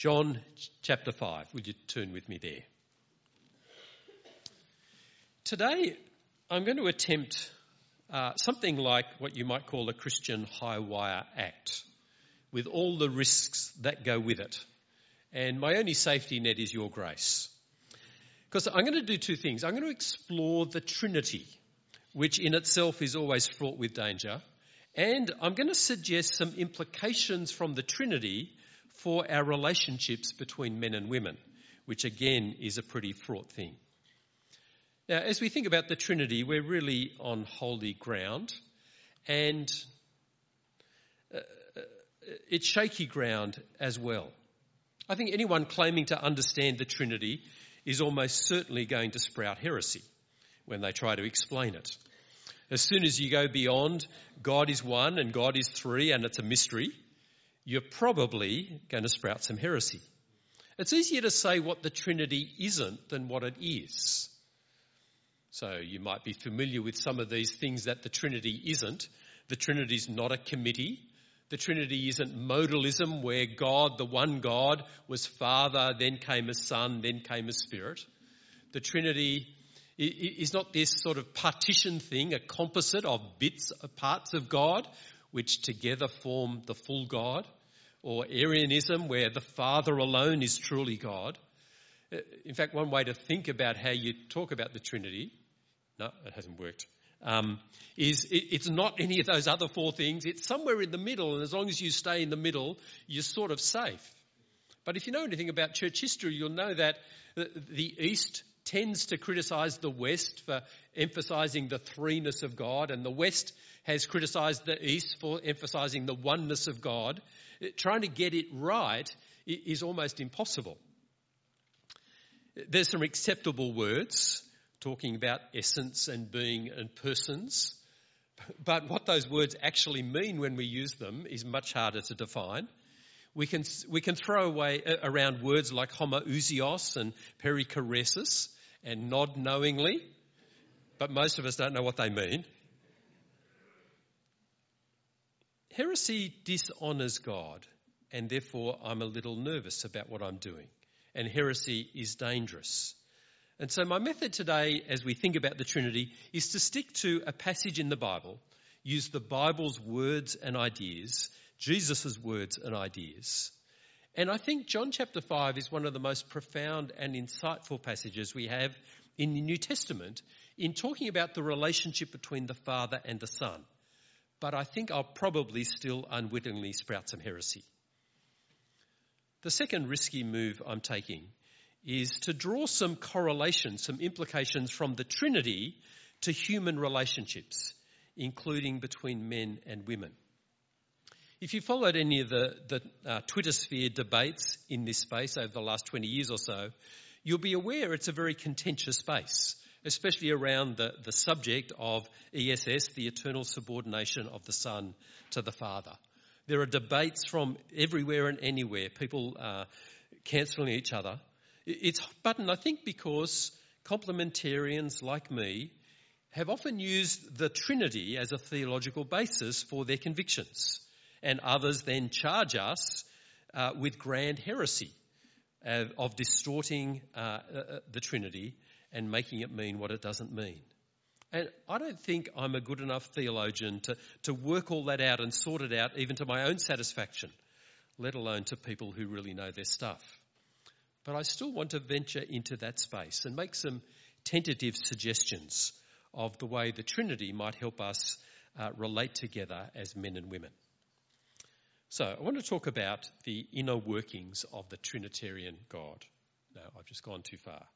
John chapter 5. Would you turn with me there? Today I'm going to attempt something like what you might call a Christian high wire act, with all the risks that go with it. And my only safety net is your grace. Because I'm going to do two things. I'm going to explore the Trinity, which in itself is always fraught with danger. And I'm going to suggest some implications from the Trinity for our relationships between men and women, which again is a pretty fraught thing. Now, as we think about the Trinity, we're really on holy ground, and it's shaky ground as well. I think anyone claiming to understand the Trinity is almost certainly going to sprout heresy when they try to explain it. As soon as you go beyond God is one and God is three and it's a mystery, you're probably going to sprout some heresy. It's easier to say what the Trinity isn't than what it is. So you might be familiar with some of these things that the Trinity isn't. The Trinity is not a committee. The Trinity isn't modalism, where God, the one God, was Father, then came as Son, then came as Spirit. The Trinity is not this sort of partition thing, a composite of bits, parts of God, which together form the full God. Or Arianism, where the Father alone is truly God. In fact, one way to think about how you talk about the Trinity, no, it hasn't worked, it's not any of those other four things. It's somewhere in the middle, and as long as you stay in the middle, you're sort of safe. But if you know anything about church history, you'll know that the East tends to criticise the West for emphasising the threeness of God, and the West has criticised the East for emphasising the oneness of God. Trying to get it right is almost impossible. There's some acceptable words talking about essence and being and persons, but what those words actually mean when we use them is much harder to define. We can throw around words like homoousios and perichoresis and nod knowingly, but most of us don't know what they mean. Heresy dishonours God, and therefore I'm a little nervous about what I'm doing. And heresy is dangerous. And so my method today, as we think about the Trinity, is to stick to a passage in the Bible, use the Bible's words and ideas, Jesus' words and ideas. And I think John chapter 5 is one of the most profound and insightful passages we have in the New Testament in talking about the relationship between the Father and the Son. But I think I'll probably still unwittingly sprout some heresy. The second risky move I'm taking is to draw some correlations, some implications from the Trinity to human relationships, including between men and women. If you followed any of the Twitter sphere debates in this space over the last 20 years or so, you'll be aware it's a very contentious space, especially around the subject of ESS, the eternal subordination of the Son to the Father. There are debates from everywhere and anywhere, people cancelling each other. It's hot button, I think, because complementarians like me have often used the Trinity as a theological basis for their convictions, and others then charge us with grand heresy of distorting the Trinity and making it mean what it doesn't mean. And I don't think I'm a good enough theologian to work all that out and sort it out even to my own satisfaction, let alone to people who really know their stuff. But I still want to venture into that space and make some tentative suggestions of the way the Trinity might help us relate together as men and women. So I want to talk about the inner workings of the Trinitarian God. No, I've just gone too far.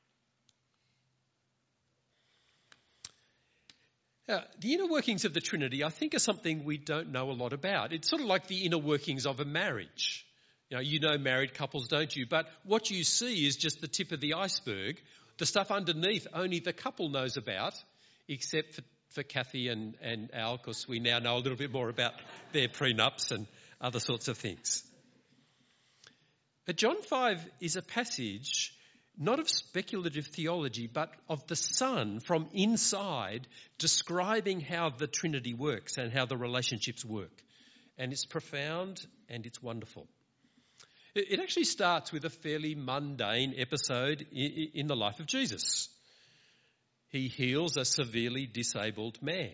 The inner workings of the Trinity, I think, are something we don't know a lot about. It's sort of like the inner workings of a marriage. You know married couples, don't you? But what you see is just the tip of the iceberg. The stuff underneath only the couple knows about, except for Kathy and Al, because we now know a little bit more about their prenups and other sorts of things. But John 5 is a passage not of speculative theology, but of the Son from inside describing how the Trinity works and how the relationships work. And it's profound and it's wonderful. It actually starts with a fairly mundane episode in the life of Jesus. He heals a severely disabled man.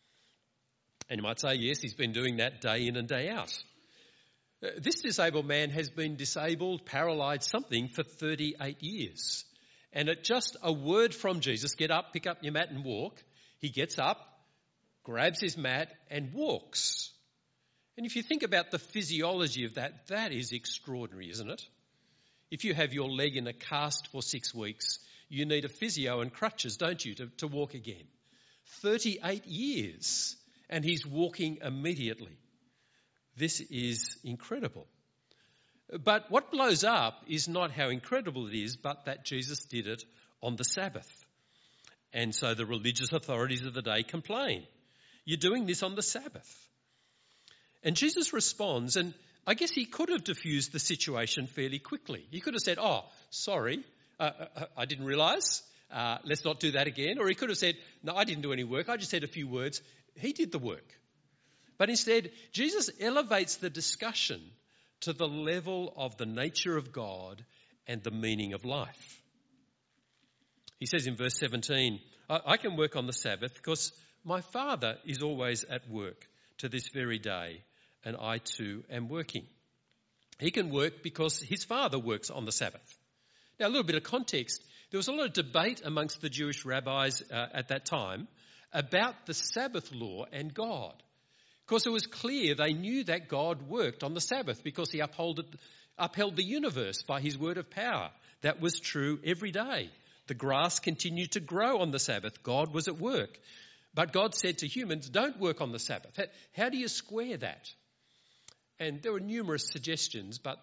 And you might say, yes, he's been doing that day in and day out. This disabled man has been disabled, paralysed, something for 38 years. And at just a word from Jesus, get up, pick up your mat and walk, he gets up, grabs his mat and walks. And if you think about the physiology of that, that is extraordinary, isn't it? If you have your leg in a cast for 6 weeks, you need a physio and crutches, don't you, to walk again. 38 years, and he's walking immediately. This is incredible. But what blows up is not how incredible it is, but that Jesus did it on the Sabbath. And so the religious authorities of the day complain. You're doing this on the Sabbath. And Jesus responds, and I guess he could have diffused the situation fairly quickly. He could have said, oh, sorry, I didn't realise, let's not do that again. Or he could have said, no, I didn't do any work, I just said a few words. He did the work. But instead, Jesus elevates the discussion to the level of the nature of God and the meaning of life. He says in verse 17, I can work on the Sabbath because my Father is always at work to this very day, and I too am working. He can work because his Father works on the Sabbath. Now, a little bit of context. There was a lot of debate amongst the Jewish rabbis at that time about the Sabbath law and God. Of course, it was clear they knew that God worked on the Sabbath because he upheld the universe by his word of power. That was true every day. The grass continued to grow on the Sabbath. God was at work. But God said to humans, don't work on the Sabbath. How do you square that? And there were numerous suggestions, but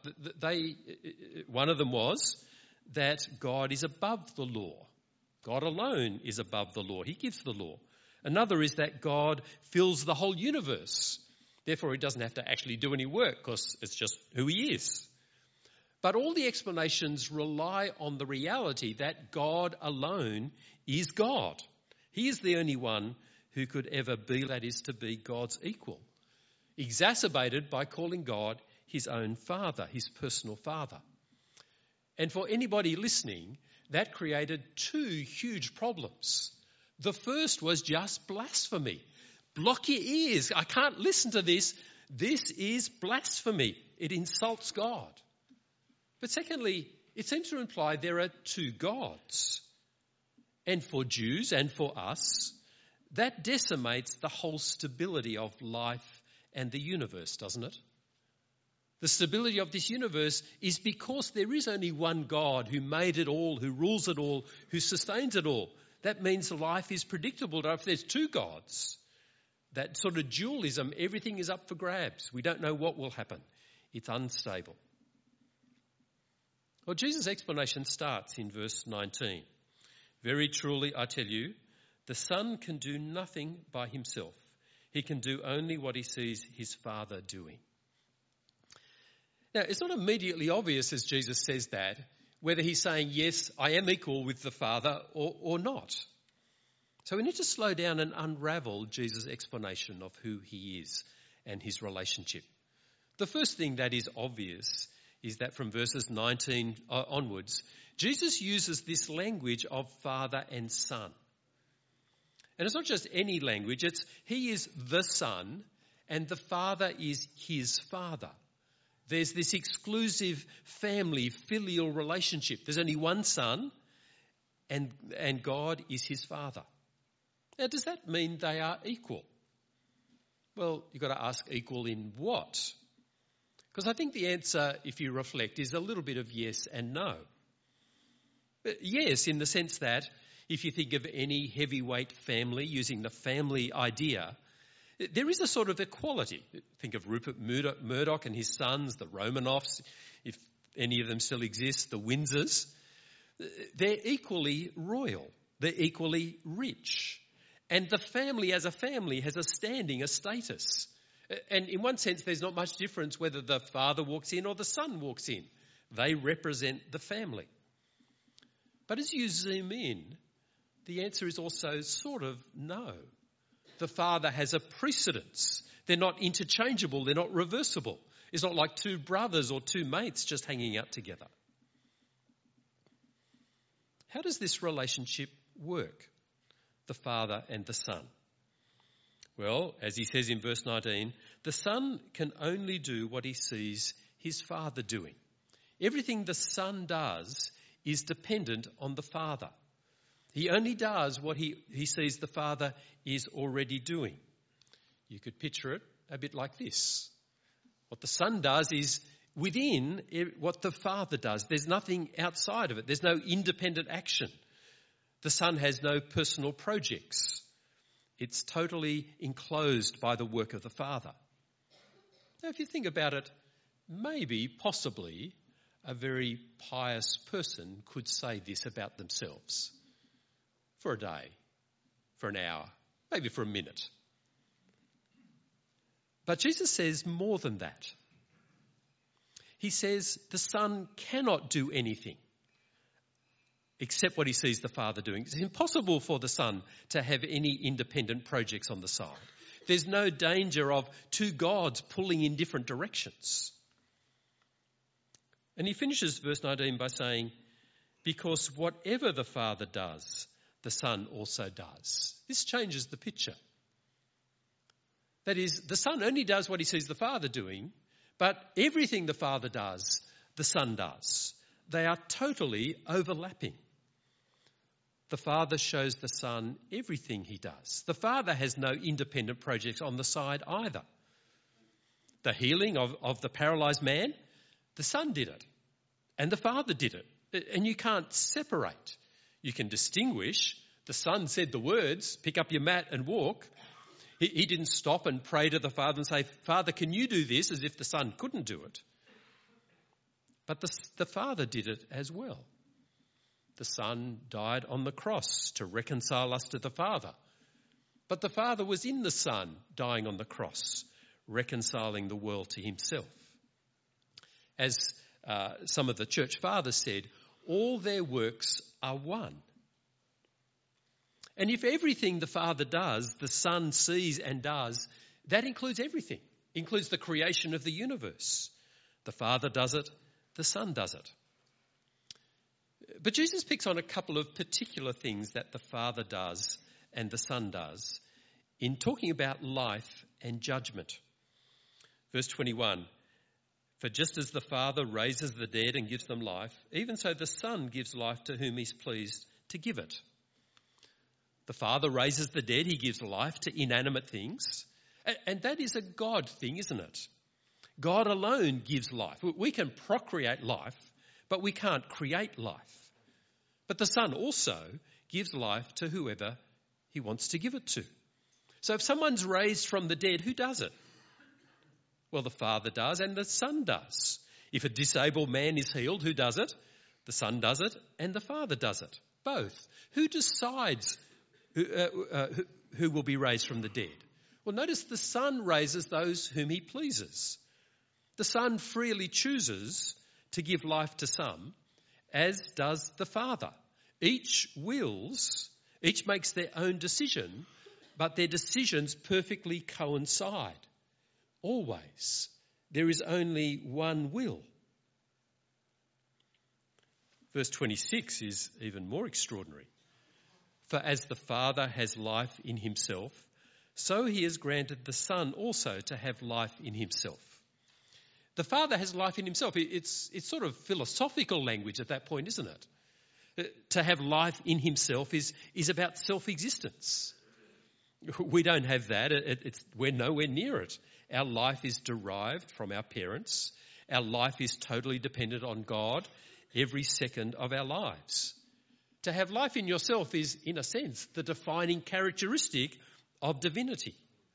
one of them was that God is above the law. God alone is above the law. He gives the law. Another is that God fills the whole universe. Therefore, he doesn't have to actually do any work because it's just who he is. But all the explanations rely on the reality that God alone is God. He is the only one who could ever be, that is, to be God's equal, exacerbated by calling God his own Father, his personal Father. And for anybody listening, that created two huge problems. The first was just blasphemy. Block your ears. I can't listen to this. This is blasphemy. It insults God. But secondly, it seems to imply there are two gods. And for Jews and for us, that decimates the whole stability of life and the universe, doesn't it? The stability of this universe is because there is only one God who made it all, who rules it all, who sustains it all. That means life is predictable. If there's two gods, that sort of dualism, everything is up for grabs. We don't know what will happen. It's unstable. Well, Jesus' explanation starts in verse 19. Very truly, I tell you, the Son can do nothing by himself. He can do only what he sees his Father doing. Now, it's not immediately obvious as Jesus says that, whether he's saying, yes, I am equal with the Father or not. So we need to slow down and unravel Jesus' explanation of who he is and his relationship. The first thing that is obvious is that from verses 19 onwards, Jesus uses this language of Father and Son. And it's not just any language, it's he is the Son and the Father is his Father. There's this exclusive family, filial relationship. There's only one Son and God is his Father. Now, does that mean they are equal? Well, you've got to ask equal in what? Because I think the answer, if you reflect, is a little bit of yes and no. Yes, in the sense that if you think of any heavyweight family using the family idea, there is a sort of equality. Think of Rupert Murdoch and his sons, the Romanovs, if any of them still exist, the Windsors. They're equally royal. They're equally rich. And the family as a family has a standing, a status. And in one sense, there's not much difference whether the father walks in or the son walks in. They represent the family. But as you zoom in, the answer is also sort of no. The father has a precedence. They're not interchangeable. They're not reversible. It's not like two brothers or two mates just hanging out together. How does this relationship work? The Father and the Son. Well, as he says in verse 19, the Son can only do what he sees his Father doing. Everything the Son does is dependent on the Father. He only does what he sees the Father is already doing. You could picture it a bit like this. What the Son does is within what the Father does. There's nothing outside of it. There's no independent action. The Son has no personal projects. It's totally enclosed by the work of the Father. Now, if you think about it, maybe, possibly, a very pious person could say this about themselves for a day, for an hour, maybe for a minute. But Jesus says more than that. He says the Son cannot do anything except what he sees the Father doing. It's impossible for the Son to have any independent projects on the side. There's no danger of two gods pulling in different directions. And he finishes verse 19 by saying, because whatever the Father does, the Son also does. This changes the picture. That is, the Son only does what he sees the Father doing, but everything the Father does, the Son does. They are totally overlapping. The Father shows the Son everything he does. The Father has no independent projects on the side either. The healing of the paralysed man, the Son did it, and the Father did it. And you can't separate. You can distinguish. The Son said the words, pick up your mat and walk. He didn't stop and pray to the Father and say, Father, can you do this, as if the Son couldn't do it. But the Father did it as well. The Son died on the cross to reconcile us to the Father. But the Father was in the Son dying on the cross, reconciling the world to himself. As some of the church fathers said, all their works are one. And if everything the Father does, the Son sees and does, that includes everything. Includes the creation of the universe. The Father does it, the Son does it. But Jesus picks on a couple of particular things that the Father does and the Son does in talking about life and judgment. Verse 21, for just as the Father raises the dead and gives them life, even so the Son gives life to whom he's pleased to give it. The Father raises the dead, he gives life to inanimate things. And that is a God thing, isn't it? God alone gives life. We can procreate life, but we can't create life. But the Son also gives life to whoever he wants to give it to. So if someone's raised from the dead, who does it? Well, the Father does and the Son does. If a disabled man is healed, who does it? The Son does it and the Father does it. Both. Who decides who will be raised from the dead? Well, notice the Son raises those whom he pleases. The Son freely chooses to give life to some, as does the Father. Each makes their own decision, but their decisions perfectly coincide. Always. There is only one will. Verse 26 is even more extraordinary. For as the Father has life in himself, so he has granted the Son also to have life in himself. The Father has life in himself. It's sort of philosophical language at that point, isn't it? To have life in himself is about self-existence. We don't have that. We're nowhere near it. Our life is derived from our parents. Our life is totally dependent on God every second of our lives. To have life in yourself is, in a sense, the defining characteristic of divinity.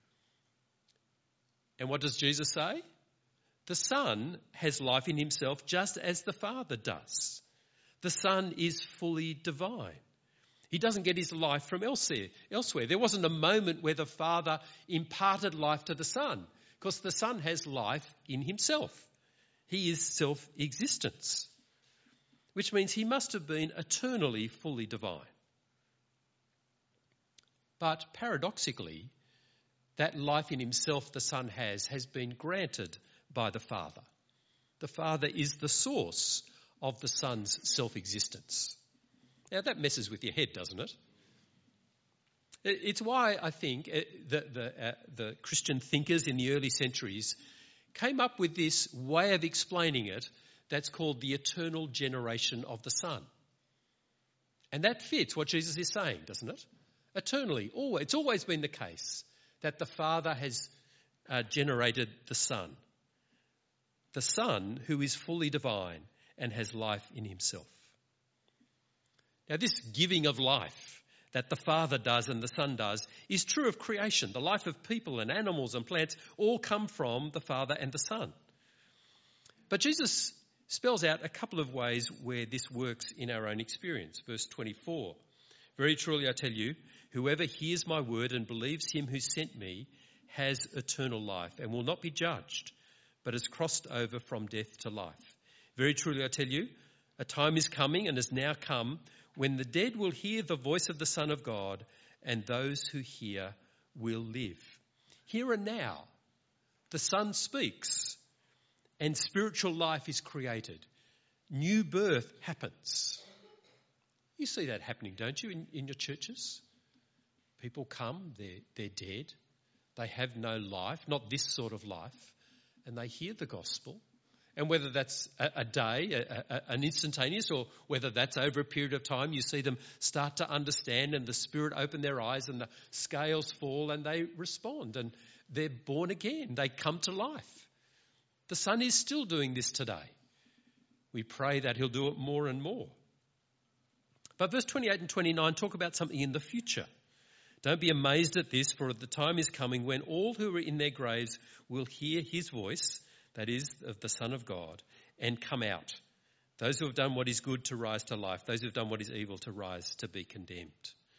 And what does Jesus say? The Son has life in himself just as the Father does. The Son is fully divine. He doesn't get his life from elsewhere. There wasn't a moment where the Father imparted life to the Son, because the Son has life in himself. He is self-existence, which means he must have been eternally fully divine. But paradoxically, that life in himself the Son has been granted by the Father. The Father is the source of the Son's self-existence. Now that messes with your head, doesn't it? It's why I think the Christian thinkers in the early centuries came up with this way of explaining it that's called the eternal generation of the Son. And that fits what Jesus is saying, doesn't it? Eternally, always. It's always been the case that the Father has generated the Son. The Son who is fully divine and has life in himself. Now this giving of life that the Father does and the Son does is true of creation. The life of people and animals and plants all come from the Father and the Son. But Jesus spells out a couple of ways where this works in our own experience. Verse 24, very truly I tell you, whoever hears my word and believes him who sent me has eternal life and will not be judged, but has crossed over from death to life. Very truly I tell you, a time is coming and has now come when the dead will hear the voice of the Son of God, and those who hear will live. Here and now, the Son speaks and spiritual life is created. New birth happens. You see that happening, don't you, in your churches? People come, they're dead, they have no life, not this sort of life, and they hear the gospel. And whether that's a day, an instantaneous, or whether that's over a period of time, you see them start to understand and the Spirit open their eyes and the scales fall and they respond and they're born again. They come to life. The Son is still doing this today. We pray that he'll do it more and more. But verse 28 and 29 talk about something in the future. Don't be amazed at this, for the time is coming when all who are in their graves will hear his voice, that is, of the Son of God, and come out. Those who have done what is good to rise to life, those who have done what is evil to rise to be condemned.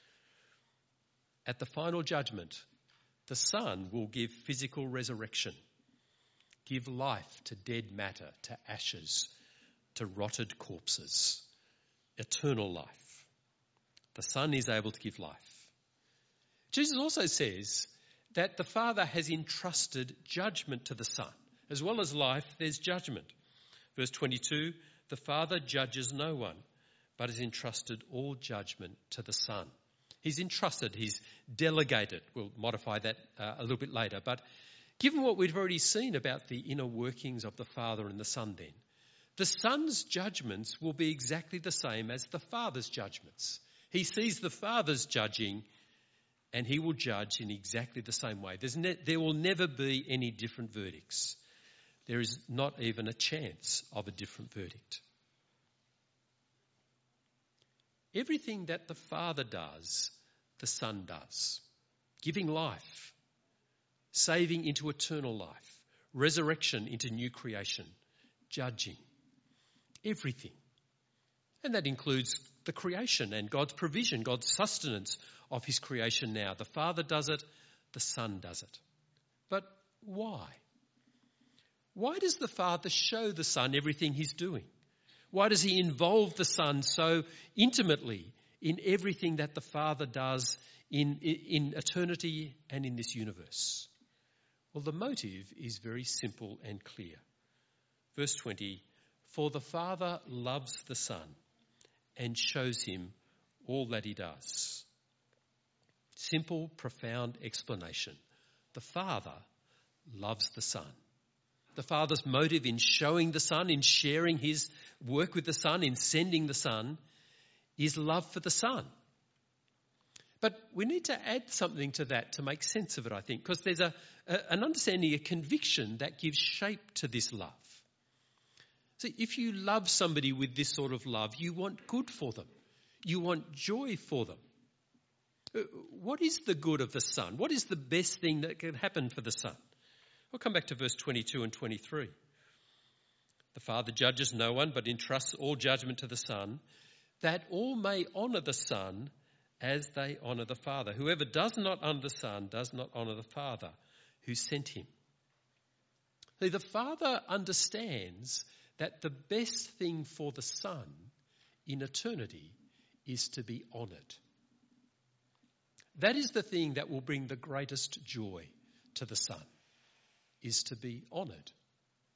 At the final judgment, the Son will give physical resurrection, give life to dead matter, to ashes, to rotted corpses, eternal life. The Son is able to give life. Jesus also says that the Father has entrusted judgment to the Son. As well as life, there's judgment. Verse 22, the Father judges no one, but has entrusted all judgment to the Son. He's entrusted, he's delegated. We'll modify that a little bit later. But given what we've already seen about the inner workings of the Father and the Son then, the Son's judgments will be exactly the same as the Father's judgments. He sees the Father's judging and he will judge in exactly the same way. There will never be any different verdicts. There is not even a chance of a different verdict. Everything that the Father does, the Son does. Giving life, saving into eternal life, resurrection into new creation, judging. Everything. And that includes the creation and God's provision, God's sustenance of his creation now. The Father does it, the Son does it. But why? Why does the Father show the Son everything he's doing? Why does he involve the Son so intimately in everything that the Father does in eternity and in this universe? Well, the motive is very simple and clear. Verse 20, for the Father loves the Son and shows him all that he does. Simple, profound explanation. The Father loves the Son. The Father's motive in showing the Son, in sharing his work with the Son, in sending the Son, is love for the Son. But we need to add something to that to make sense of it, I think, because there's an understanding, a conviction that gives shape to this love. So if you love somebody with this sort of love, you want good for them. You want joy for them. What is the good of the Son? What is the best thing that can happen for the Son? We'll come back to verse 22 and 23. The Father judges no one, but entrusts all judgment to the Son, that all may honour the Son as they honour the Father. Whoever does not honour the Son does not honour the Father who sent him. See, the Father understands that the best thing for the Son in eternity is to be honoured. That is the thing that will bring the greatest joy to the Son, is to be honoured.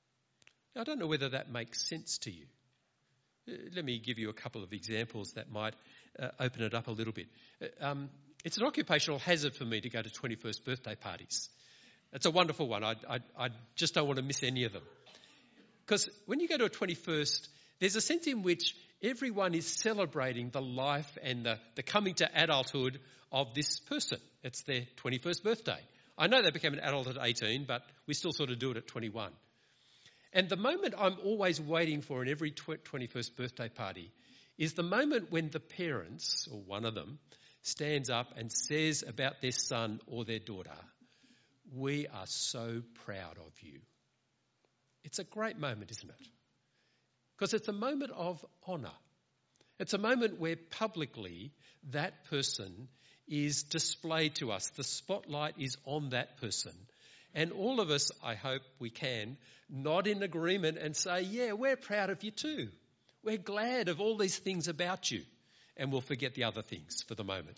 I don't know whether that makes sense to you. Let me give you a couple of examples that might open it up a little bit. It's an occupational hazard for me to go to 21st birthday parties. It's a wonderful one. I just don't want to miss any of them. Because when you go to a 21st, there's a sense in which everyone is celebrating the life and the coming to adulthood of this person. It's their 21st birthday. I know they became an adult at 18, but we still sort of do it at 21. And the moment I'm always waiting for in every 21st birthday party is the moment when the parents, or one of them, stands up and says about their son or their daughter, "We are so proud of you." It's a great moment, isn't it? Because it's a moment of honour. It's a moment where publicly that person is displayed to us. The spotlight is on that person. And all of us, I hope we can, nod in agreement and say, yeah, we're proud of you too. We're glad of all these things about you. And we'll forget the other things for the moment.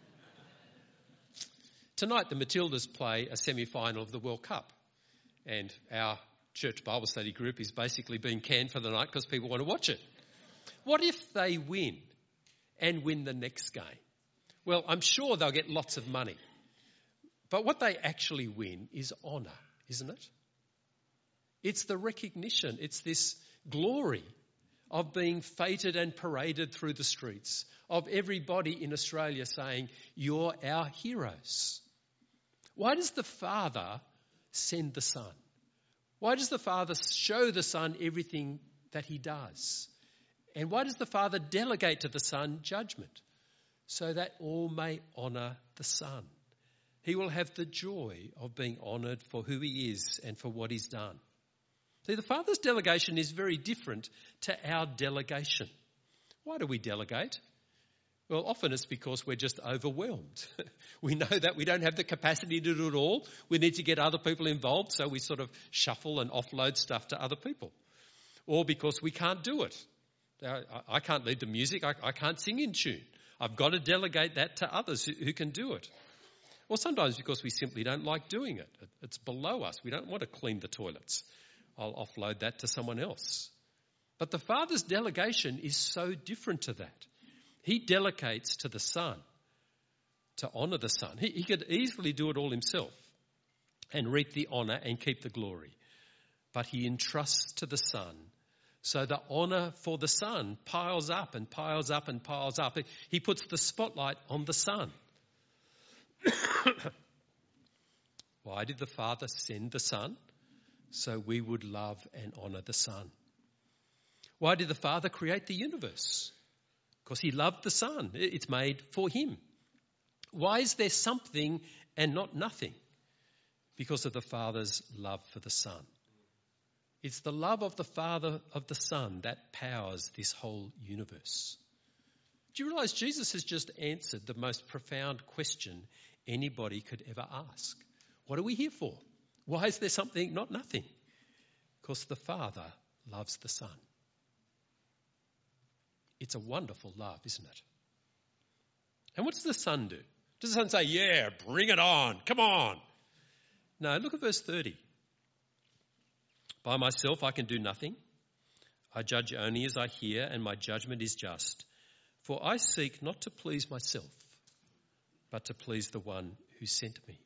Tonight, the Matildas play a semi-final of the World Cup. And our church Bible study group is basically being canned for the night because people want to watch it. What if they win and win the next game? Well, I'm sure they'll get lots of money. But what they actually win is honour, isn't it? It's the recognition, it's this glory of being feted and paraded through the streets, of everybody in Australia saying, "You're our heroes." Why does the Father send the Son? Why does the Father show the Son everything that he does? And why does the Father delegate to the Son judgment? So that all may honour the Son. He will have the joy of being honoured for who he is and for what he's done. See, the Father's delegation is very different to our delegation. Why do we delegate? Well, often it's because we're just overwhelmed. We know that we don't have the capacity to do it all. We need to get other people involved, so we sort of shuffle and offload stuff to other people. Or because we can't do it. I can't lead the music. I can't sing in tune. I've got to delegate that to others who can do it. Or sometimes because we simply don't like doing it. It's below us. We don't want to clean the toilets. I'll offload that to someone else. But the Father's delegation is so different to that. He delegates to the Son to honour the Son. He could easily do it all himself and reap the honour and keep the glory. But he entrusts to the Son. So the honour for the Son piles up and piles up and piles up. He puts the spotlight on the Son. Why did the Father send the Son? So we would love and honour the Son. Why did the Father create the universe? Because he loved the Son. It's made for him. Why is there something and not nothing? Because of the Father's love for the Son. It's the love of the Father of the Son that powers this whole universe. Do you realise Jesus has just answered the most profound question anybody could ever ask? What are we here for? Why is there something, not nothing? Because the Father loves the Son. It's a wonderful love, isn't it? And what does the Son do? Does the Son say, yeah, bring it on, come on? No, look at verse 30. By myself I can do nothing. I judge only as I hear, and my judgment is just. For I seek not to please myself, but to please the one who sent me.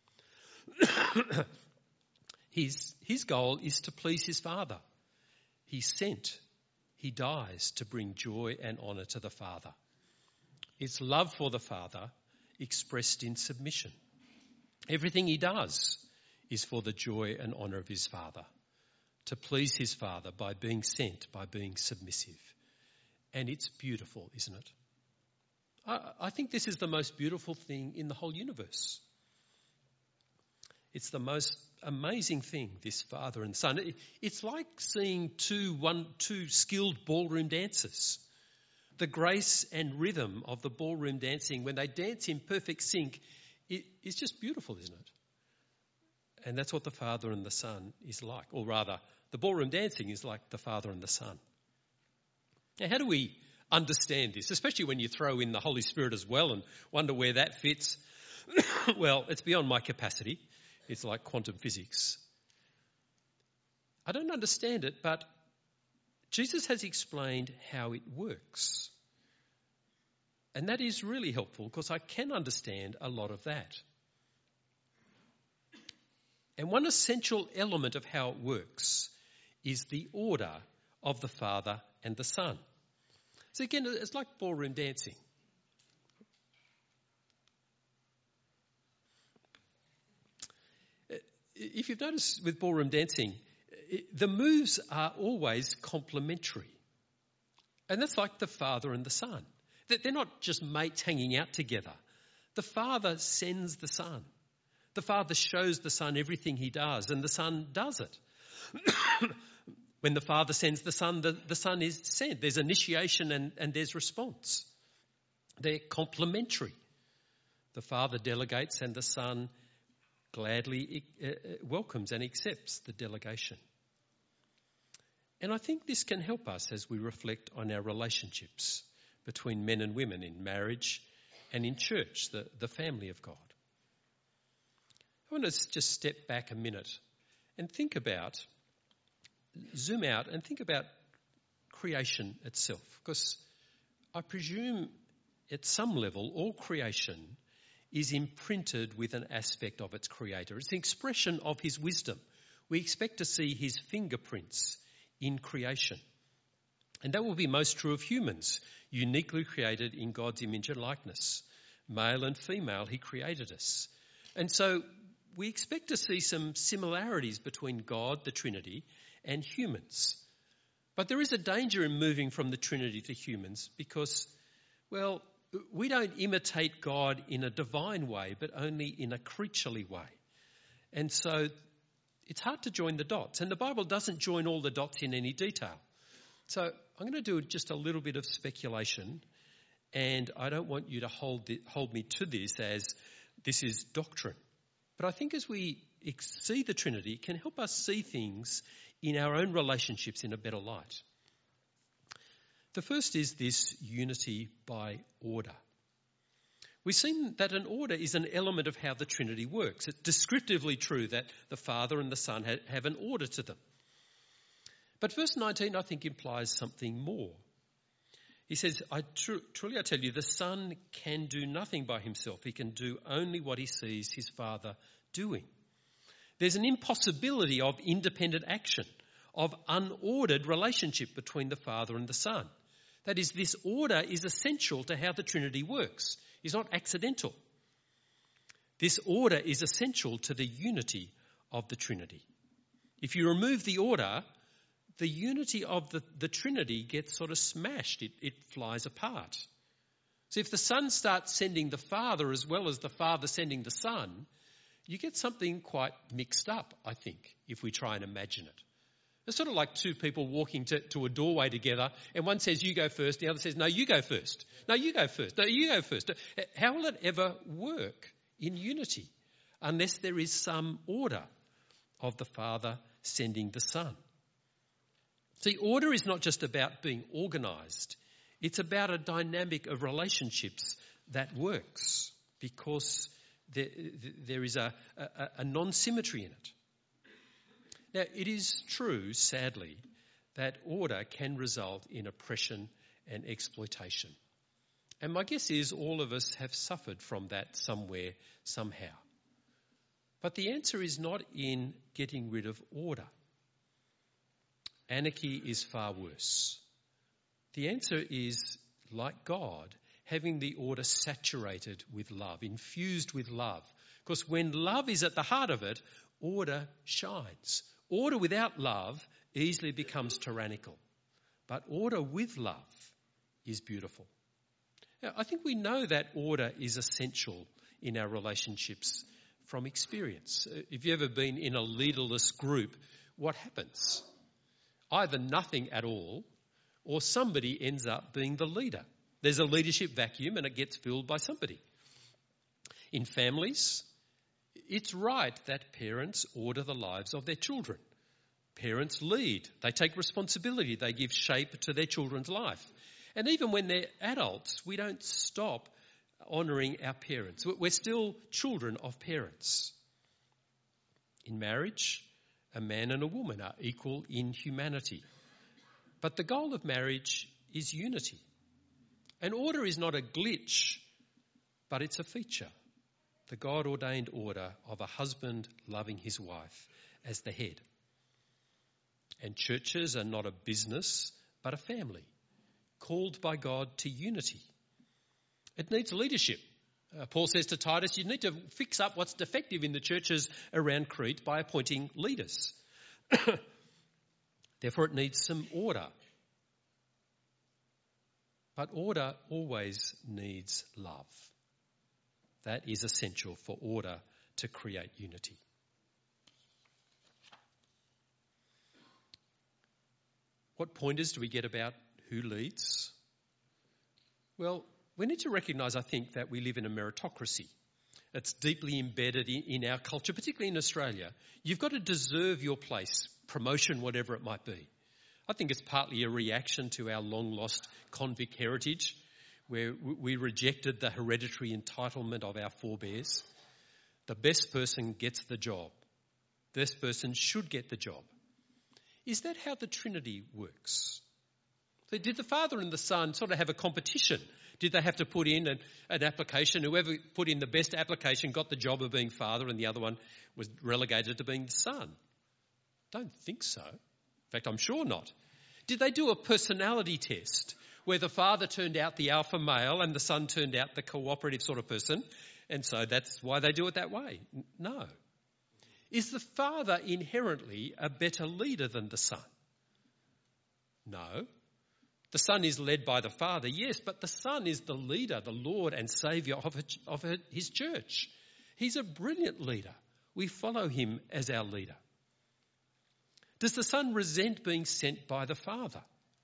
His goal is to please his Father. He sent, he dies to bring joy and honour to the Father. It's love for the Father expressed in submission. Everything he does is for the joy and honour of his Father. To please his Father by being sent, by being submissive. And it's beautiful, isn't it? I think this is the most beautiful thing in the whole universe. It's the most amazing thing, this Father and Son. It's like seeing two skilled ballroom dancers. The grace and rhythm of the ballroom dancing, when they dance in perfect sync, it's just beautiful, isn't it? And that's what the Father and the Son is like. Or rather, the ballroom dancing is like the Father and the Son. Now, how do we understand this, especially when you throw in the Holy Spirit as well and wonder where that fits? Well, it's beyond my capacity. It's like quantum physics. I don't understand it, but Jesus has explained how it works. And that is really helpful because I can understand a lot of that. And one essential element of how it works is the order of the Father and the Son. So again, it's like ballroom dancing. If you've noticed with ballroom dancing, the moves are always complementary. And that's like the Father and the Son. They're not just mates hanging out together. The Father sends the Son. The Father shows the Son everything he does, and the Son does it. When the Father sends the Son, the Son is sent. There's initiation and there's response. They're complementary. The Father delegates and the Son gladly welcomes and accepts the delegation. And I think this can help us as we reflect on our relationships between men and women in marriage and in church, the family of God. I want to just step back a minute and zoom out and think about creation itself. Because I presume at some level all creation is imprinted with an aspect of its creator. It's the expression of his wisdom. We expect to see his fingerprints in creation. And that will be most true of humans, uniquely created in God's image and likeness. Male and female, he created us. And so we expect to see some similarities between God, the Trinity, and humans. But there is a danger in moving from the Trinity to humans because, well, we don't imitate God in a divine way, but only in a creaturely way. And so it's hard to join the dots. And the Bible doesn't join all the dots in any detail. So I'm going to do just a little bit of speculation, and I don't want you to hold me to this as this is doctrine. But I think as we see the Trinity, it can help us see things in our own relationships in a better light. The first is this unity by order. We've seen that an order is an element of how the Trinity works. It's descriptively true that the Father and the Son have an order to them. But verse 19, I think, implies something more. He says, truly I tell you, the Son can do nothing by himself. He can do only what he sees his Father doing. There's an impossibility of independent action, of unordered relationship between the Father and the Son. That is, this order is essential to how the Trinity works. It's not accidental. This order is essential to the unity of the Trinity. If you remove the order, the unity of the Trinity gets sort of smashed. It flies apart. So if the Son starts sending the Father as well as the Father sending the Son, you get something quite mixed up, I think, if we try and imagine it. It's sort of like two people walking to a doorway together, and one says, you go first, the other says, no, you go first. No, you go first. No, you go first. How will it ever work in unity unless there is some order of the Father sending the Son? See, order is not just about being organised. It's about a dynamic of relationships that works because there is a non-symmetry in it. Now, it is true, sadly, that order can result in oppression and exploitation. And my guess is all of us have suffered from that somewhere, somehow. But the answer is not in getting rid of order. Anarchy is far worse. The answer is, like God, having the order saturated with love, infused with love. Because when love is at the heart of it, order shines. Order without love easily becomes tyrannical. But order with love is beautiful. Now, I think we know that order is essential in our relationships from experience. If you've ever been in a leaderless group, what happens? Either nothing at all, or somebody ends up being the leader. There's a leadership vacuum and it gets filled by somebody. In families, it's right that parents order the lives of their children. Parents lead. They take responsibility. They give shape to their children's life. And even when they're adults, we don't stop honouring our parents. We're still children of parents. In marriage, A man and a woman are equal in humanity. But the goal of marriage is unity. And order is not a glitch, but it's a feature. The God-ordained order of a husband loving his wife as the head. And churches are not a business, but a family, called by God to unity. It needs leadership. Paul says to Titus, you need to fix up what's defective in the churches around Crete by appointing leaders. Therefore, it needs some order. But order always needs love. That is essential for order to create unity. What pointers do we get about who leads? Well, we need to recognise, I think, that we live in a meritocracy. It's deeply embedded in our culture, particularly in Australia. You've got to deserve your place, promotion, whatever it might be. I think it's partly a reaction to our long-lost convict heritage, where we rejected the hereditary entitlement of our forebears. The best person gets the job. This person should get the job. Is that how the Trinity works? So did the Father and the Son sort of have a competition? Did they have to put in an application? Whoever put in the best application got the job of being Father and the other one was relegated to being the Son? Don't think so. In fact, I'm sure not. Did they do a personality test where the Father turned out the alpha male and the Son turned out the cooperative sort of person, and so that's why they do it that way? No. Is the Father inherently a better leader than the Son? No. The Son is led by the Father, yes, but the Son is the leader, the Lord and Saviour of his church. He's a brilliant leader. We follow him as our leader. Does the Son resent being sent by the Father?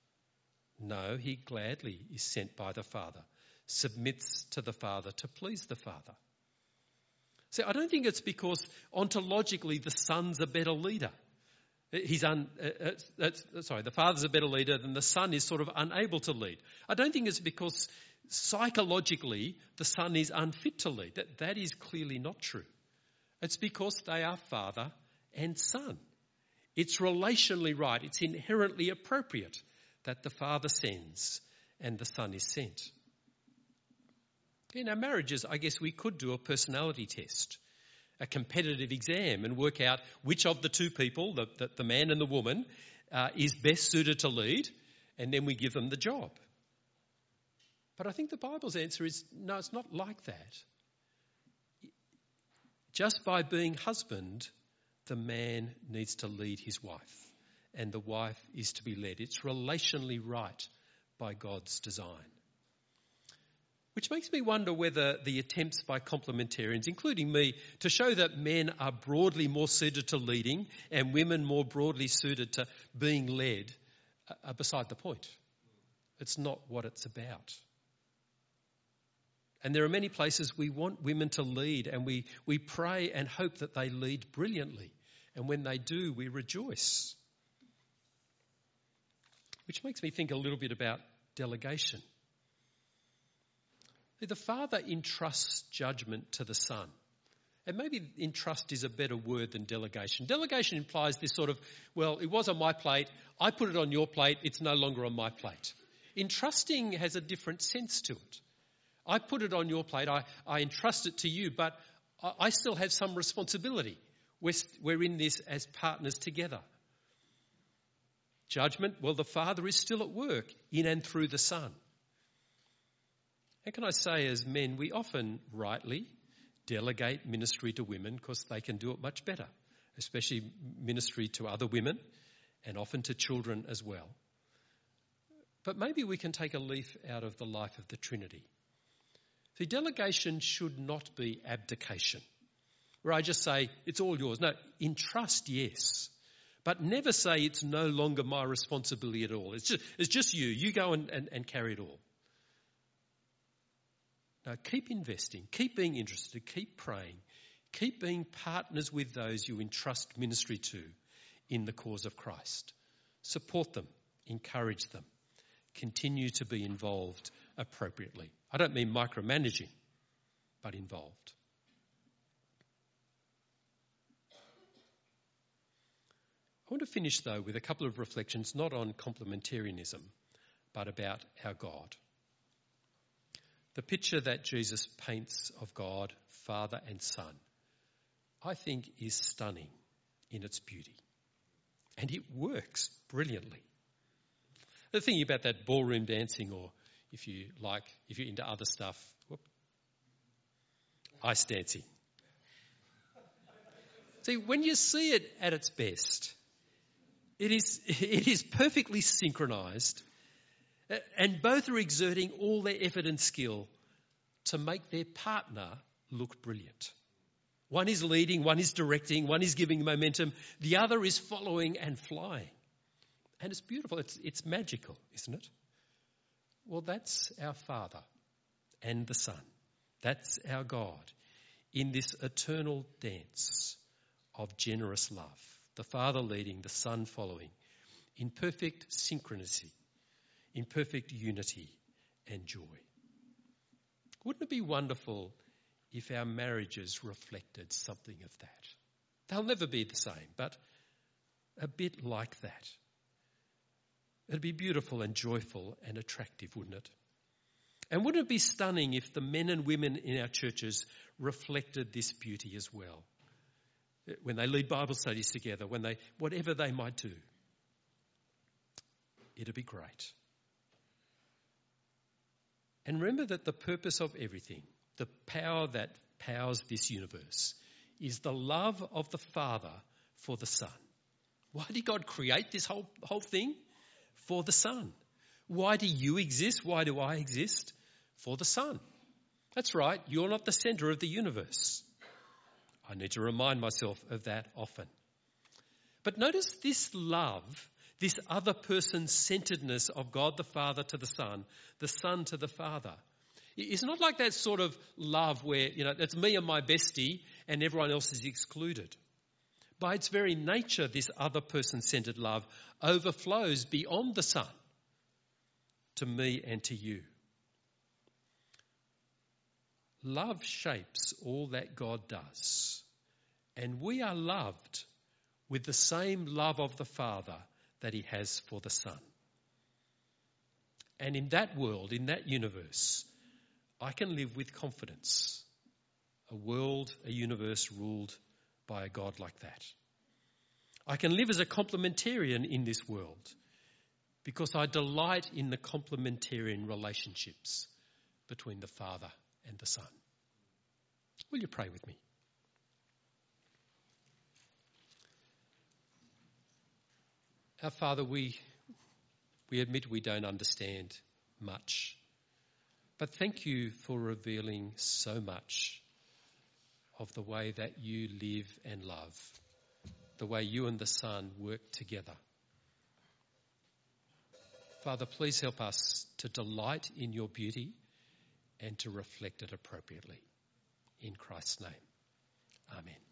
No, he gladly is sent by the Father, submits to the Father to please the Father. See, I don't think it's because ontologically the Son's a better leader. The Father's a better leader than the Son is sort of unable to lead. I don't think it's because psychologically the Son is unfit to lead. That is clearly not true. It's because they are Father and Son. It's relationally right. It's inherently appropriate that the Father sends and the Son is sent. In our marriages, I guess we could do a personality test, a competitive exam, and work out which of the two people, the man and the woman, is best suited to lead, and then we give them the job. But I think the Bible's answer is, no, it's not like that. Just by being husband, the man needs to lead his wife, and the wife is to be led. It's relationally right by God's design. Which makes me wonder whether the attempts by complementarians, including me, to show that men are broadly more suited to leading and women more broadly suited to being led are beside the point. It's not what it's about. And there are many places we want women to lead, and we pray and hope that they lead brilliantly. And when they do, we rejoice. Which makes me think a little bit about delegation. The Father entrusts judgment to the Son. And maybe entrust is a better word than delegation. Delegation implies this sort of, well, it was on my plate, I put it on your plate, it's no longer on my plate. Entrusting has a different sense to it. I put it on your plate, I entrust it to you, but I still have some responsibility. We're in this as partners together. Judgment, well, the Father is still at work in and through the Son. And can I say, as men, we often rightly delegate ministry to women because they can do it much better, especially ministry to other women and often to children as well. But maybe we can take a leaf out of the life of the Trinity. See, delegation should not be abdication, where I just say, it's all yours. No, entrust, yes, but never say it's no longer my responsibility at all. It's just you. You go and carry it all. No, keep investing, keep being interested, keep praying, keep being partners with those you entrust ministry to in the cause of Christ. Support them, encourage them, continue to be involved appropriately. I don't mean micromanaging, but involved. I want to finish, though, with a couple of reflections, not on complementarianism, but about our God. The picture that Jesus paints of God, Father and Son, I think is stunning in its beauty. And it works brilliantly. The thing about that ballroom dancing, or if you're into other stuff, ice dancing. See, when you see it at its best, it is perfectly synchronised, and both are exerting all their effort and skill to make their partner look brilliant. One is leading, one is directing, one is giving momentum, the other is following and flying. And it's beautiful, it's magical, isn't it? Well, that's our Father and the Son. That's our God in this eternal dance of generous love. The Father leading, the Son following, in perfect synchronicity, in perfect unity and joy. Wouldn't it be wonderful if our marriages reflected something of that? They'll never be the same, but a bit like that. It'd be beautiful and joyful and attractive, wouldn't it? And wouldn't it be stunning if the men and women in our churches reflected this beauty as well? When they lead Bible studies together, whatever they might do. It'd be great. And remember that the purpose of everything, the power that powers this universe, is the love of the Father for the Son. Why did God create this whole thing? For the Son. Why do you exist? Why do I exist? For the Son. That's right, you're not the centre of the universe. I need to remind myself of that often. But notice this love, this other person's centeredness of God the Father to the Son to the Father. It's not like that sort of love where, it's me and my bestie and everyone else is excluded. By its very nature, this other person-centered love overflows beyond the Son to me and to you. Love shapes all that God does, and we are loved with the same love of the Father that he has for the Son. And in that world, in that universe, I can live with confidence. A universe ruled by a God like that. I can live as a complementarian in this world because I delight in the complementarian relationships between the Father and the Son. Will you pray with me? Our Father, we admit we don't understand much, but thank you for revealing so much of the way that you live and love, the way you and the Son work together. Father, please help us to delight in your beauty and to reflect it appropriately. In Christ's name, amen.